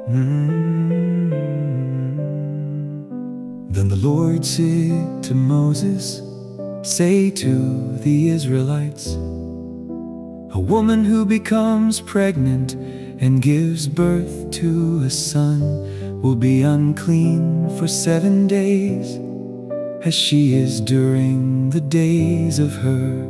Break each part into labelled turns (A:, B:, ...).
A: Then the Lord said to Moses, "Say to the Israelites, a woman who becomes pregnant and gives birth to a son will be unclean for 7 days, as she is during the days of her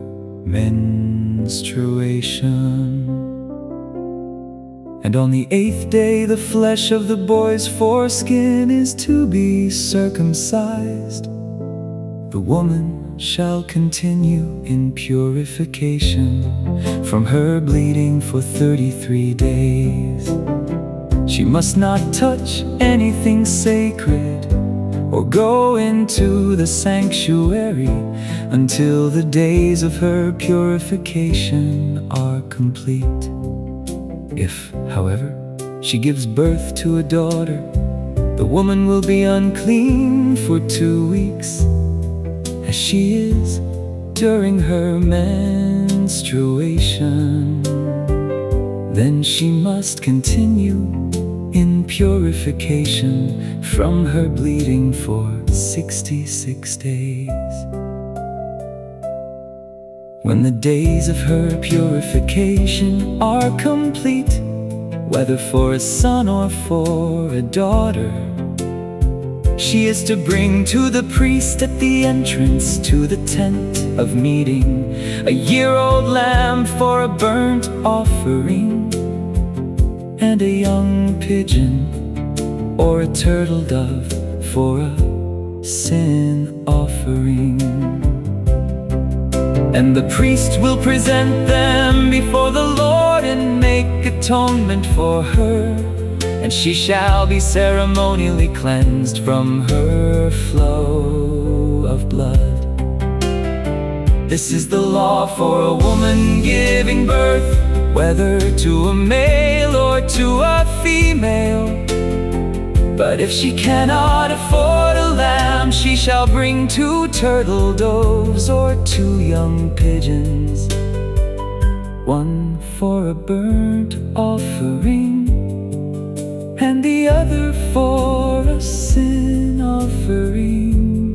A: menstruation. And on the 8th day the flesh of the boy's foreskin is to be circumcised. The woman shall continue in purification from her bleeding for 33 days. She must not touch anything sacred or go into the sanctuary until the days of her purification are complete. If, however, she gives birth to a daughter, the woman will be unclean for 2 weeks, as she is during her menstruation. Then she must continue in purification from her bleeding for 66 days. When the days of her purification are complete, whether for a son or for a daughter, she is to bring to the priest at the entrance to the tent of meeting a year-old lamb for a burnt offering, and a young pigeon or a turtle dove for a sin offering. And the priest will present them before the Lord and make atonement for her, and she shall be ceremonially cleansed from her flow of blood. This is the law for a woman giving birth, whether to a male or to a female. But if she cannot afford a lamb, she shall bring 2 turtle doves or 2 young pigeons, one for a burnt offering and the other for a sin offering.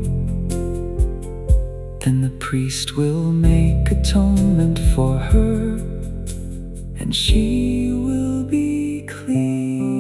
A: Then the priest will make atonement for her, and she will be clean.